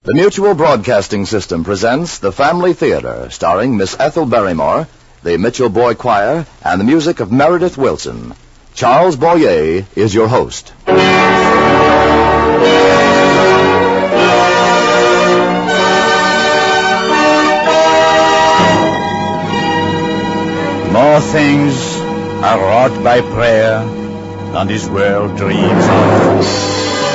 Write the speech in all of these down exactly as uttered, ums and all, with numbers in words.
The Mutual Broadcasting System presents The Family Theater, starring Miss Ethel Barrymore, the Mitchell Boy Choir, and the music of Meredith Wilson. Charles Boyer is your host. More things are wrought by prayer than this world dreams of.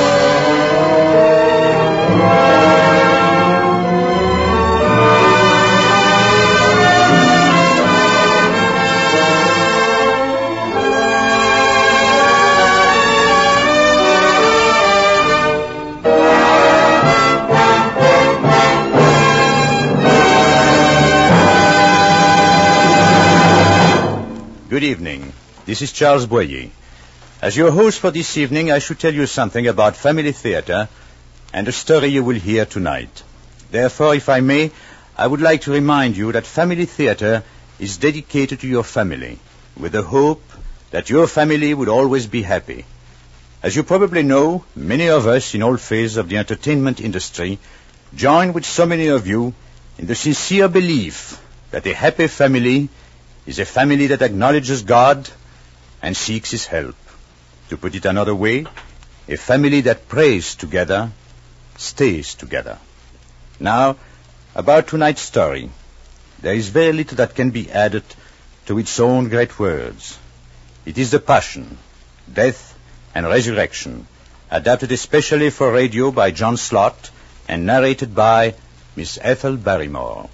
Good evening. This is Charles Boyer. As your host for this evening, I should tell you something about family theater and a story you will hear tonight. Therefore, if I may, I would like to remind you that family theater is dedicated to your family, with the hope that your family would always be happy. As you probably know, many of us in all phases of the entertainment industry join with so many of you in the sincere belief that a happy family is a family that acknowledges God and seeks His help. To put it another way, a family that prays together stays together. Now, about tonight's story. There is very little that can be added to its own great words. It is the Passion, Death, and Resurrection, adapted especially for radio by John Slott and narrated by Miss Ethel Barrymore.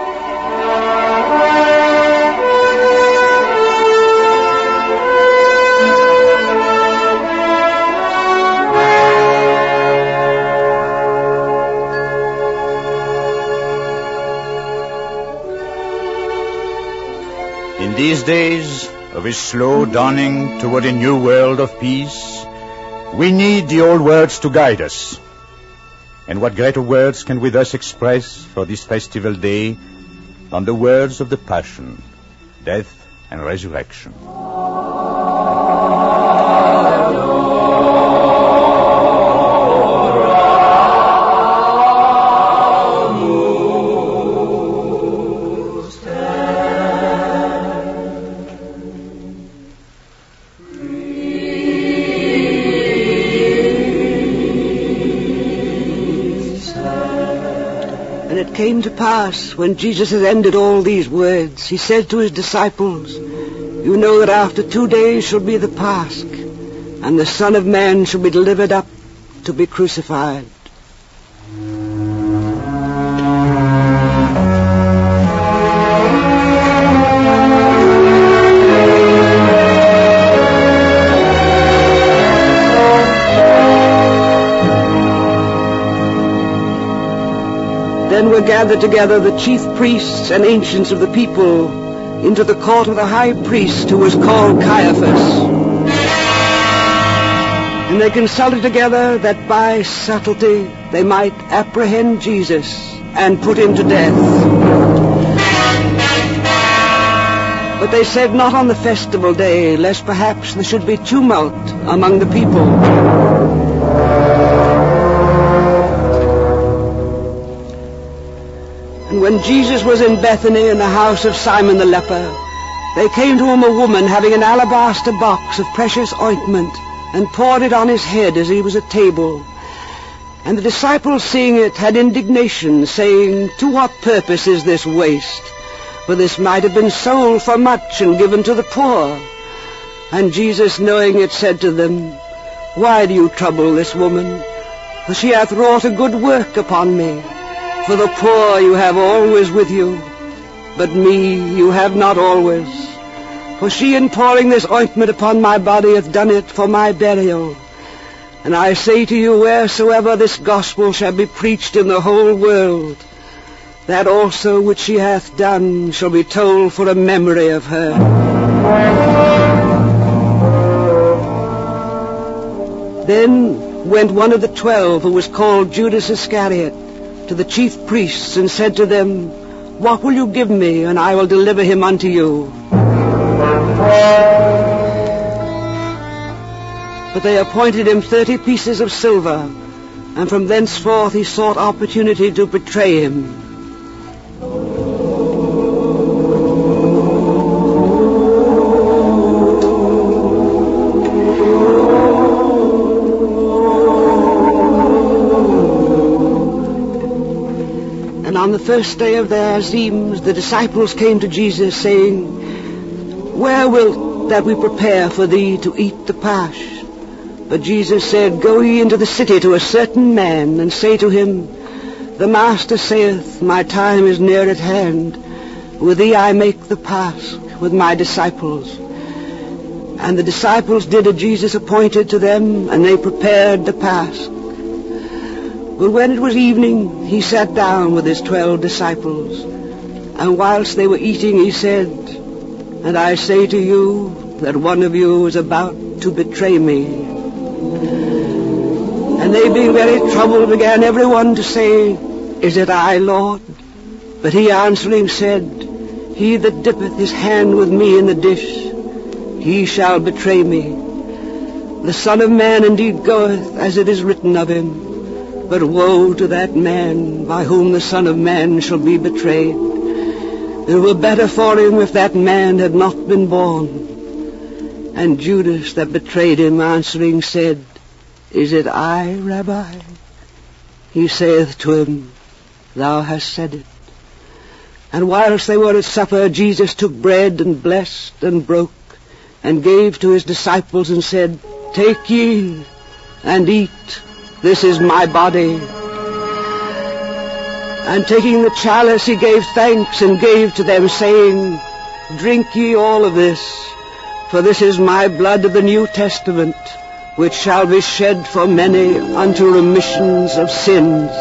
In these days of a slow dawning toward a new world of peace, we need the old words to guide us. And what greater words can we thus express for this festival day than the words of the Passion, Death, and Resurrection? Came to pass, when Jesus had ended all these words, he said to his disciples, "You know that after two days shall be the Pasch, and the Son of Man shall be delivered up to be crucified." Then were gathered together the chief priests and ancients of the people into the court of the high priest, who was called Caiaphas. And they consulted together that by subtlety they might apprehend Jesus and put him to death. But they said not on the festival day, lest perhaps there should be tumult among the people. And when Jesus was in Bethany in the house of Simon the leper, they came to him a woman having an alabaster box of precious ointment, and poured it on his head as he was at table. And the disciples, seeing it, had indignation, saying, "To what purpose is this waste? For this might have been sold for much and given to the poor." And Jesus, knowing it, said to them, "Why do you trouble this woman? For she hath wrought a good work upon me. For the poor you have always with you, but me you have not always. For she, in pouring this ointment upon my body, hath done it for my burial. And I say to you, wheresoever this gospel shall be preached in the whole world, that also which she hath done shall be told for a memory of her." Then went one of the twelve, who was called Judas Iscariot, to the chief priests, and said to them, "What will you give me, and I will deliver him unto you?" But they appointed him thirty pieces of silver, and from thenceforth he sought opportunity to betray him. And on the first day of their Azims, the disciples came to Jesus, saying, "Where wilt that we prepare for thee to eat the Pasch?" But Jesus said, "Go ye into the city to a certain man, and say to him, The Master saith, My time is near at hand. With thee I make the Pasch with my disciples." And the disciples did as Jesus appointed to them, and they prepared the Pasch. But when it was evening, he sat down with his twelve disciples. And whilst they were eating, he said, "And I say to you that one of you is about to betray me." And they, being very troubled, began every one to say, "Is it I, Lord?" But he answering said, "He that dippeth his hand with me in the dish, he shall betray me. The Son of Man indeed goeth as it is written of him, but woe to that man by whom the Son of Man shall be betrayed. It were better for him if that man had not been born." And Judas that betrayed him answering said, "Is it I, Rabbi?" He saith to him, "Thou hast said it." And whilst they were at supper, Jesus took bread and blessed and broke, and gave to his disciples and said, "Take ye and eat. This is my body." And taking the chalice, he gave thanks and gave to them, saying, "Drink ye all of this, for this is my blood of the New Testament, which shall be shed for many unto remissions of sins."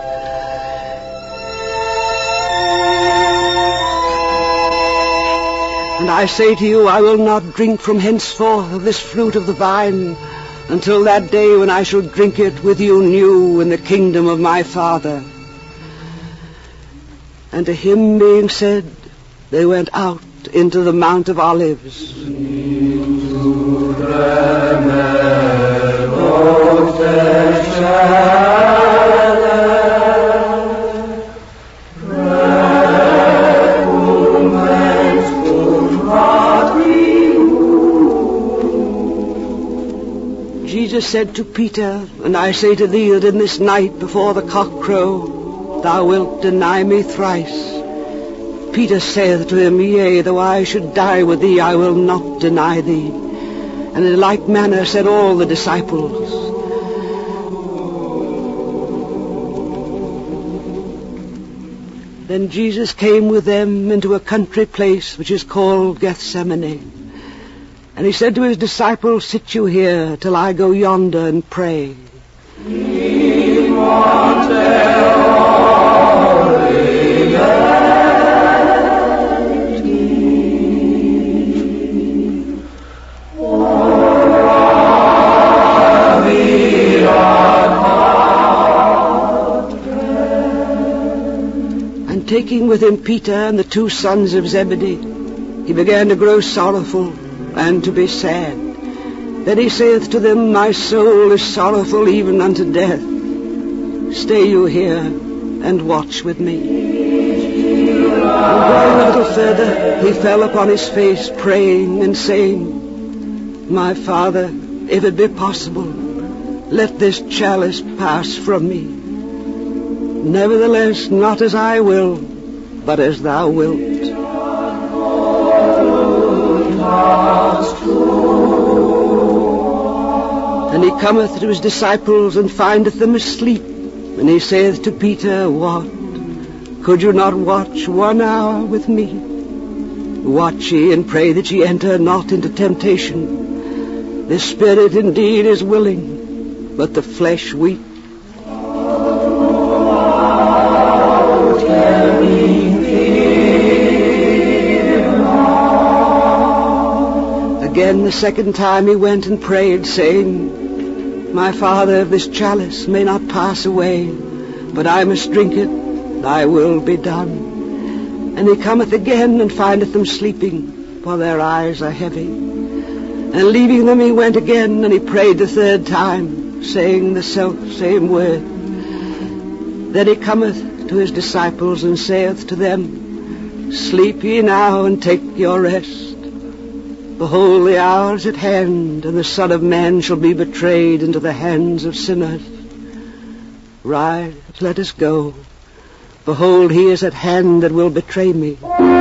And I say to you, I will not drink from henceforth of this fruit of the vine, until that day when I shall drink it with you new in the kingdom of my Father. And to him being said, they went out into the Mount of Olives. Jesus said to Peter, "And I say to thee that in this night before the cock crow, thou wilt deny me thrice." Peter saith to him, "Yea, though I should die with thee, I will not deny thee." And in like manner said all the disciples. Then Jesus came with them into a country place which is called Gethsemane. And he said to his disciples, "Sit you here till I go yonder and pray." And taking with him Peter and the two sons of Zebedee, he began to grow sorrowful and to be sad. Then he saith to them, "My soul is sorrowful even unto death. Stay you here and watch with me." And going a little further, he fell upon his face, praying and saying, "My Father, if it be possible, let this chalice pass from me. Nevertheless, not as I will, but as thou wilt." And he cometh to his disciples and findeth them asleep. And he saith to Peter, "What? Could you not watch one hour with me? Watch ye and pray that ye enter not into temptation. The spirit indeed is willing, but the flesh weak." Again the second time he went and prayed, saying, "My Father, if this chalice may not pass away, but I must drink it, thy will be done." And he cometh again and findeth them sleeping, for their eyes are heavy. And leaving them he went again, and he prayed the third time, saying the self-same word. Then he cometh to his disciples, and saith to them, Sleep ye now, and take your rest. Behold, the hour is at hand, and the Son of Man shall be betrayed into the hands of sinners. Rise, let us go. Behold, he is at hand that will betray me.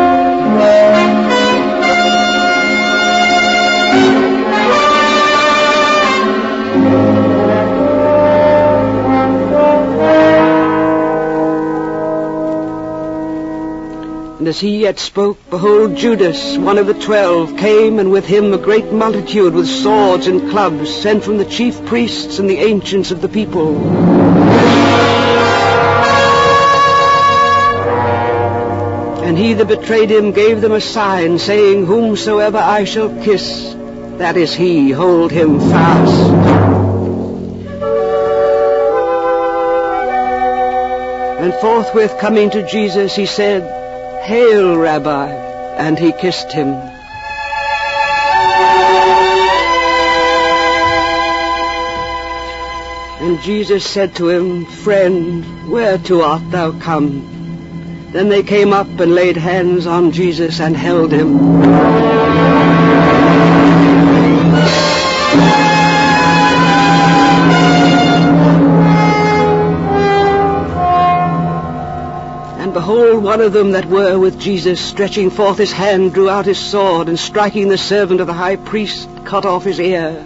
And as he yet spoke, behold, Judas, one of the twelve, came, and with him a great multitude with swords and clubs, sent from the chief priests and the ancients of the people. And he that betrayed him gave them a sign, saying, Whomsoever I shall kiss, that is he, hold him fast. And forthwith coming to Jesus, he said, Hail, Rabbi, and he kissed him. And Jesus said to him, Friend, whereto art thou come? Then they came up and laid hands on Jesus and held him. And behold, one of them that were with Jesus, stretching forth his hand, drew out his sword, and striking the servant of the high priest, cut off his ear.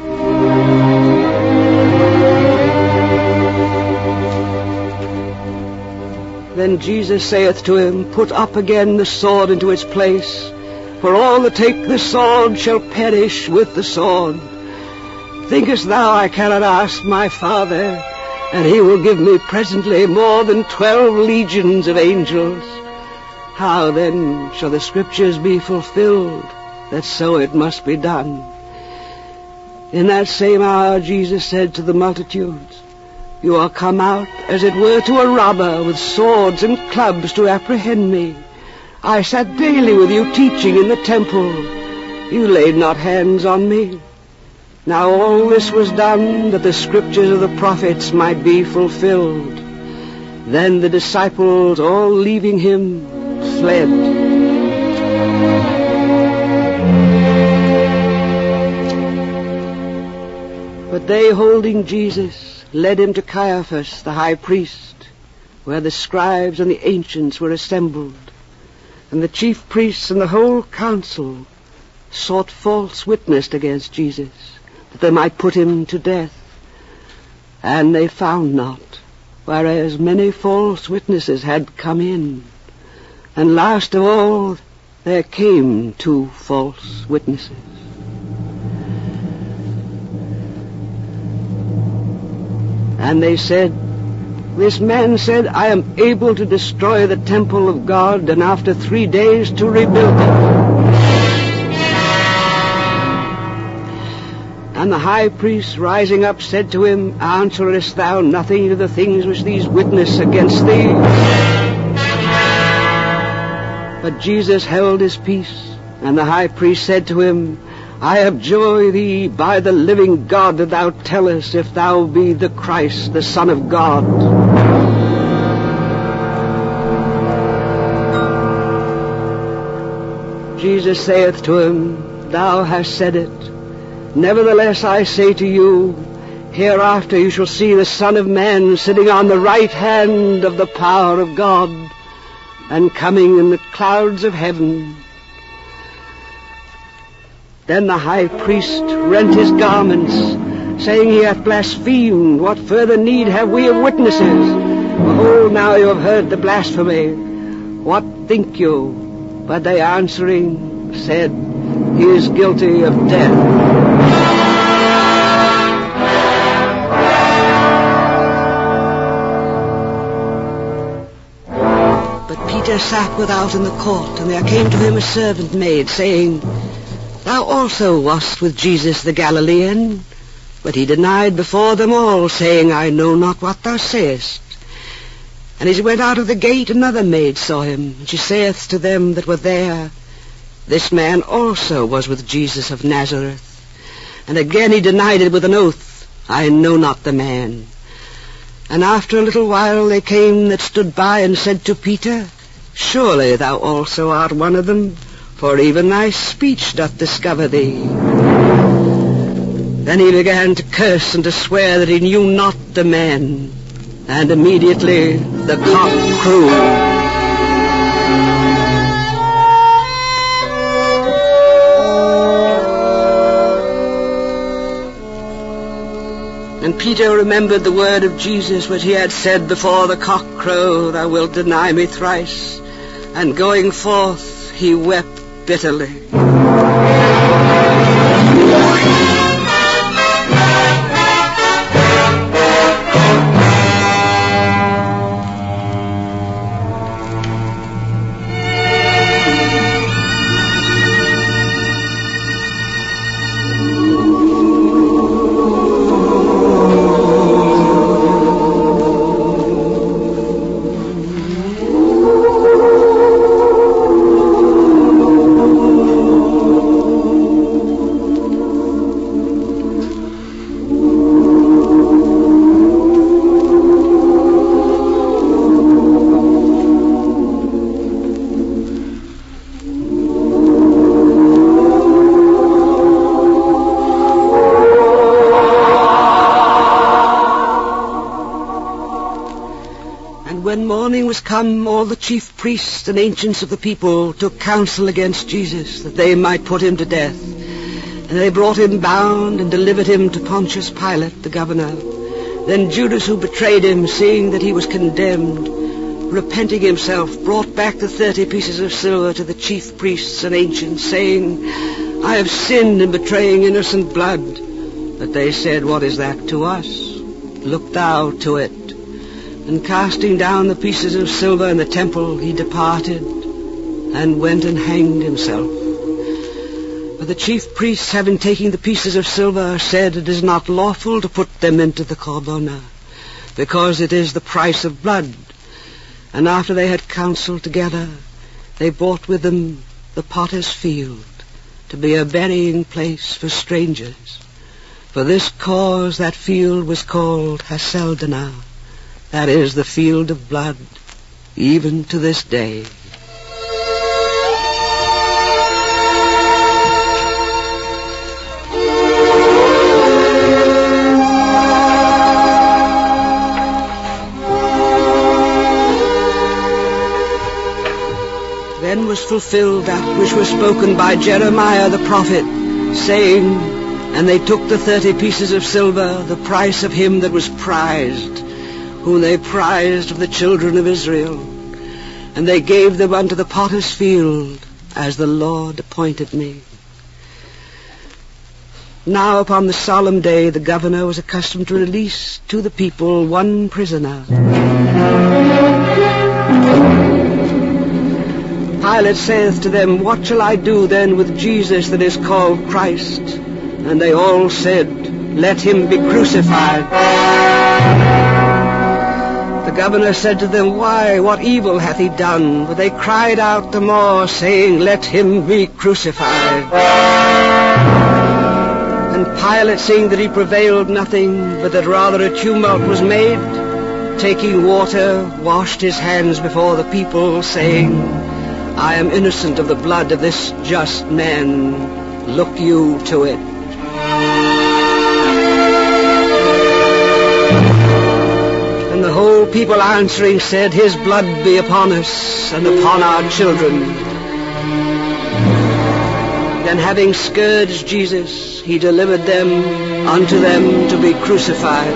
Then Jesus saith to him, Put up again the sword into its place, for all that take the sword shall perish with the sword. Thinkest thou I cannot ask my Father, and he will give me presently more than twelve legions of angels? How then shall the scriptures be fulfilled, that so it must be done? In that same hour Jesus said to the multitudes, You are come out, as it were, to a robber, with swords and clubs to apprehend me. I sat daily with you teaching in the temple. You laid not hands on me. Now all this was done, that the scriptures of the prophets might be fulfilled. Then the disciples, all leaving him, fled. But they, holding Jesus, led him to Caiaphas, the high priest, where the scribes and the ancients were assembled. And the chief priests and the whole council sought false witness against Jesus, that they might put him to death. And they found not, whereas many false witnesses had come in. And last of all, there came two false witnesses. And they said, This man said, I am able to destroy the temple of God, and after three days to rebuild it. And the high priest, rising up, said to him, Answerest thou nothing to the things which these witness against thee? But Jesus held his peace, and the high priest said to him, I adjure thee by the living God that thou tellest if thou be the Christ, the Son of God. Jesus saith to him, Thou hast said it. Nevertheless I say to you, hereafter you shall see the Son of Man sitting on the right hand of the power of God, and coming in the clouds of heaven. Then the high priest rent his garments, saying, He hath blasphemed. What further need have we of witnesses? Behold, now you have heard the blasphemy. What think you? But they answering said, He is guilty of death. But Peter sat without in the court, and there came to him a servant maid, saying, Thou also wast with Jesus the Galilean. But he denied before them all, saying, I know not what thou sayest. And as he went out of the gate, another maid saw him. And she saith to them that were there, This man also was with Jesus of Nazareth. And again he denied it with an oath, I know not the man. And after a little while they came that stood by and said to Peter, Surely thou also art one of them, for even thy speech doth discover thee. Then he began to curse and to swear that he knew not the man. And immediately the cock crew. And Peter remembered the word of Jesus which he had said, Before the cock crow thou wilt deny me thrice. And going forth he wept bitterly. When morning was come, all the chief priests and ancients of the people took counsel against Jesus, that they might put him to death. And they brought him bound and delivered him to Pontius Pilate, the governor. Then Judas, who betrayed him, seeing that he was condemned, repenting himself, brought back the thirty pieces of silver to the chief priests and ancients, saying, I have sinned in betraying innocent blood. But they said, What is that to us? Look thou to it. And casting down the pieces of silver in the temple, he departed and went and hanged himself. But the chief priests, having taken the pieces of silver, said, It is not lawful to put them into the corbona, because it is the price of blood. And after they had counseled together, they bought with them the potter's field, to be a burying place for strangers. For this cause that field was called Haceldonah, that is, the field of blood, even to this day. Then was fulfilled that which was spoken by Jeremiah the prophet, saying, And they took the thirty pieces of silver, the price of him that was prized, whom they prized of the children of Israel. And they gave them unto the potter's field, as the Lord appointed me. Now upon the solemn day the governor was accustomed to release to the people one prisoner. Pilate saith to them, What shall I do then with Jesus that is called Christ? And they all said, Let him be crucified. The governor said to them, Why, what evil hath he done? But they cried out the more, saying, Let him be crucified. And Pilate, seeing that he prevailed nothing, but that rather a tumult was made, taking water, washed his hands before the people, saying, I am innocent of the blood of this just man. Look you to it. And the whole people answering said, His blood be upon us and upon our children. Then having scourged Jesus, he delivered them unto them to be crucified.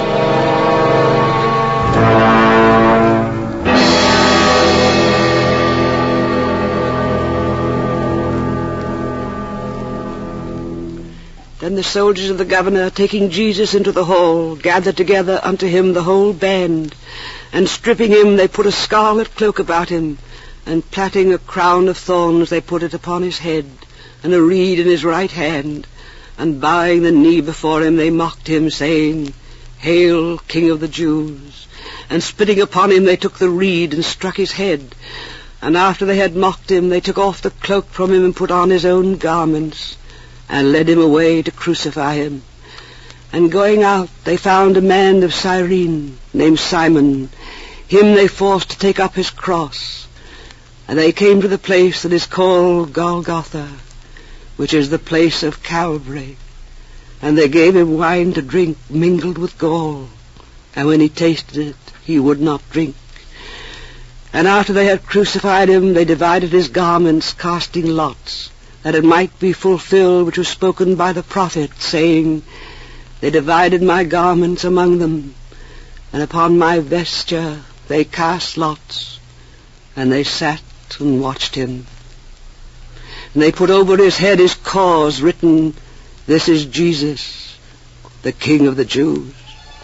Then the soldiers of the governor, taking Jesus into the hall, gathered together unto him the whole band, and stripping him, they put a scarlet cloak about him, and plaiting a crown of thorns, they put it upon his head, and a reed in his right hand, and bowing the knee before him, they mocked him, saying, Hail, King of the Jews! And spitting upon him, they took the reed and struck his head. And after they had mocked him, they took off the cloak from him and put on his own garments, and led him away to crucify him. And going out, they found a man of Cyrene, named Simon. Him they forced to take up his cross. And they came to the place that is called Golgotha, which is the place of Calvary. And they gave him wine to drink mingled with gall. And when he tasted it, he would not drink. And after they had crucified him, they divided his garments, casting lots, that it might be fulfilled which was spoken by the prophet, saying, They divided my garments among them, and upon my vesture they cast lots, and they sat and watched him. And they put over his head his cause, written, This is Jesus, the King of the Jews.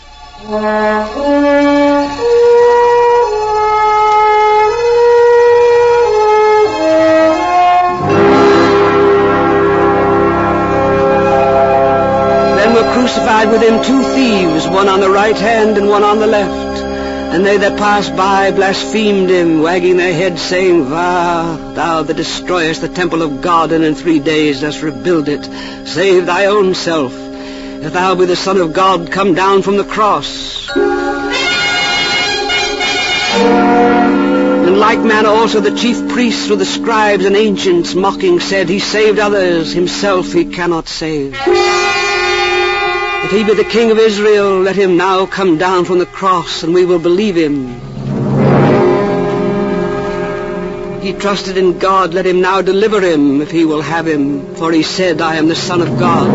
Crucified with him two thieves, one on the right hand and one on the left. And they that passed by blasphemed him, wagging their heads, saying, Vah, thou that destroyest the temple of God, and in three days dost rebuild it, save thy own self. If thou be the Son of God, come down from the cross. In like manner also the chief priests with the scribes and ancients, mocking, said, He saved others, himself he cannot save. If he be the King of Israel, let him now come down from the cross, and we will believe him. He trusted in God, let him now deliver him, if he will have him. For he said, I am the Son of God.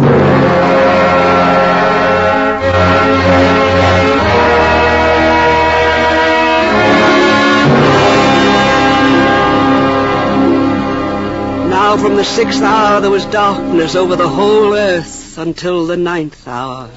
Now from the sixth hour there was darkness over the whole earth, until the ninth hour.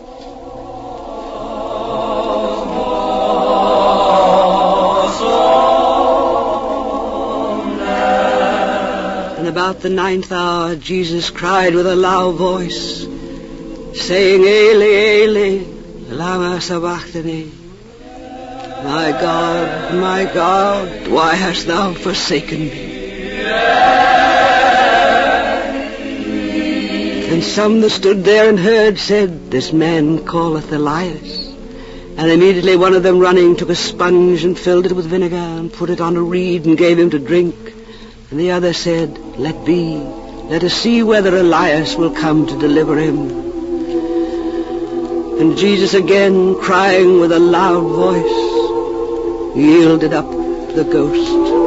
And about the ninth hour Jesus cried with a loud voice, saying, Eli, Eli, lama sabachthani. My God, my God, why hast thou forsaken me? And some that stood there and heard said, This man calleth Elias. And immediately one of them running took a sponge and filled it with vinegar and put it on a reed and gave him to drink. And the other said, Let be, let us see whether Elias will come to deliver him. And Jesus again, crying with a loud voice, yielded up the ghost.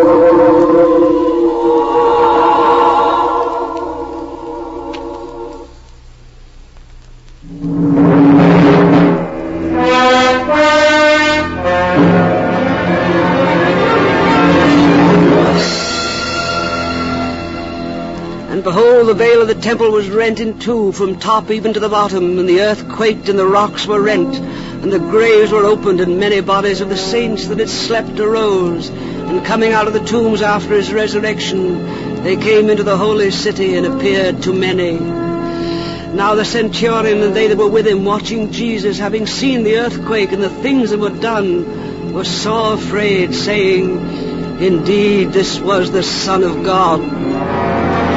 And behold, the veil of the temple was rent in two, from top even to the bottom, and the earth quaked, and the rocks were rent, and the graves were opened, and many bodies of the saints that had slept arose. And coming out of the tombs after his resurrection, they came into the holy city and appeared to many. Now the centurion and they that were with him, watching Jesus, having seen the earthquake and the things that were done, were sore afraid, saying, Indeed, this was the Son of God.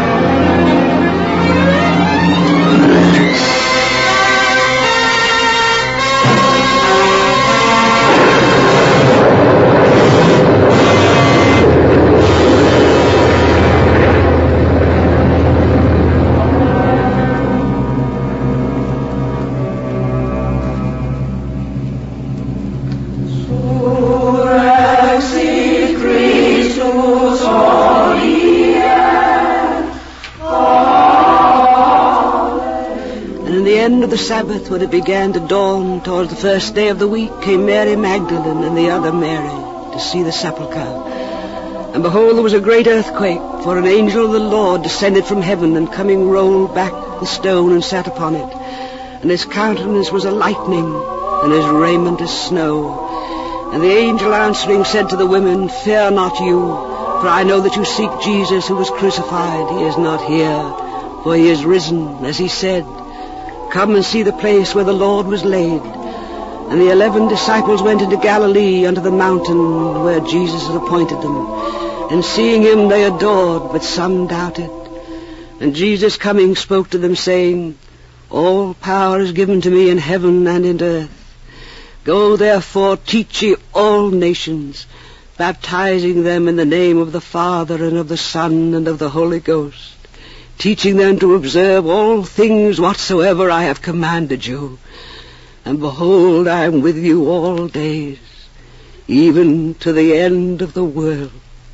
The Sabbath, when it began to dawn, towards the first day of the week, came Mary Magdalene and the other Mary to see the sepulchre. And behold, there was a great earthquake, for an angel of the Lord descended from heaven, and coming rolled back the stone and sat upon it. And his countenance was a lightning, and his raiment as snow. And the angel answering said to the women, Fear not you, for I know that you seek Jesus who was crucified. He is not here, for he is risen, as he said. Come and see the place where the Lord was laid. And the eleven disciples went into Galilee unto the mountain where Jesus had appointed them. And seeing him they adored, but some doubted. And Jesus coming spoke to them, saying, All power is given to me in heaven and in earth. Go therefore, teach ye all nations, baptizing them in the name of the Father and of the Son and of the Holy Ghost, teaching them to observe all things whatsoever I have commanded you. And behold, I am with you all days, even to the end of the world.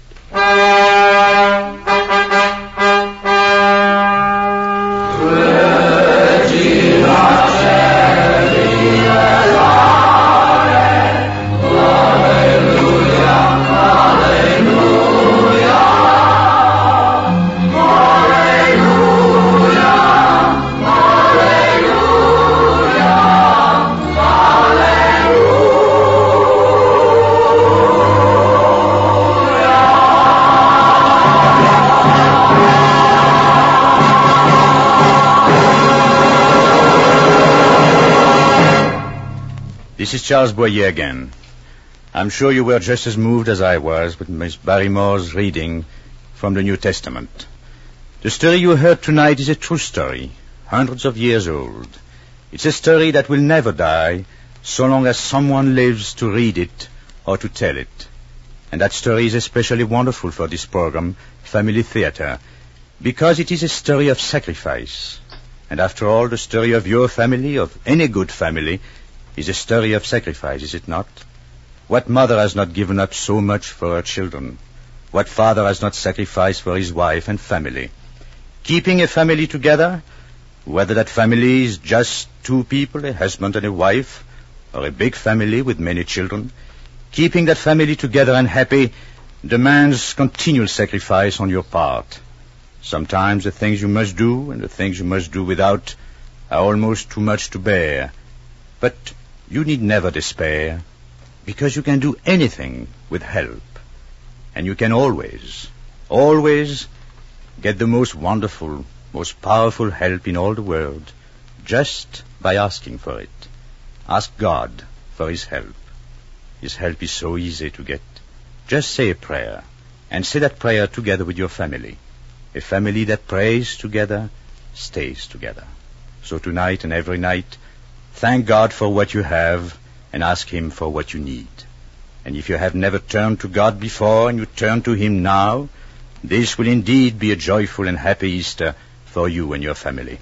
This is Charles Boyer again. I'm sure you were just as moved as I was with Miss Barrymore's reading from the New Testament. The story you heard tonight is a true story, hundreds of years old. It's a story that will never die so long as someone lives to read it or to tell it. And that story is especially wonderful for this program, Family Theater, because it is a story of sacrifice. And after all, the story of your family, of any good family, is a story of sacrifice, is it not? What mother has not given up so much for her children? What father has not sacrificed for his wife and family? Keeping a family together, whether that family is just two people, a husband and a wife, or a big family with many children, keeping that family together and happy demands continual sacrifice on your part. Sometimes the things you must do and the things you must do without are almost too much to bear. But you need never despair, because you can do anything with help. And you can always, always get the most wonderful, most powerful help in all the world, just by asking for it. Ask God for His help. His help is so easy to get. Just say a prayer, and say that prayer together with your family. A family that prays together stays together. So tonight and every night, thank God for what you have and ask Him for what you need. And if you have never turned to God before and you turn to Him now, this will indeed be a joyful and happy Easter for you and your family.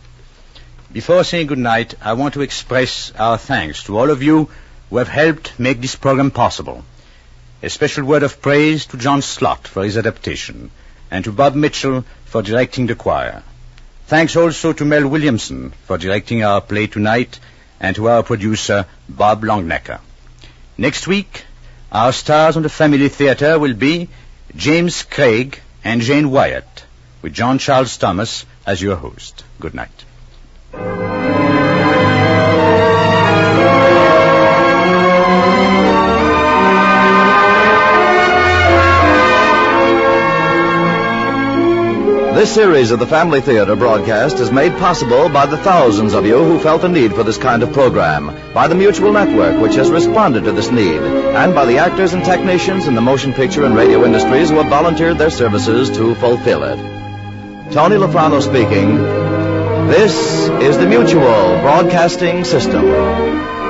Before saying good night, I want to express our thanks to all of you who have helped make this program possible. A special word of praise to John Slott for his adaptation, and to Bob Mitchell for directing the choir. Thanks also to Mel Williamson for directing our play tonight, and to our producer, Bob Longnecker. Next week, our stars on the Family Theater will be James Craig and Jane Wyatt, with John Charles Thomas as your host. Good night. This series of the Family Theater broadcast is made possible by the thousands of you who felt a need for this kind of program, by the Mutual Network, which has responded to this need, and by the actors and technicians in the motion picture and radio industries who have volunteered their services to fulfill it. Tony Lafrano speaking. This is the Mutual Broadcasting System.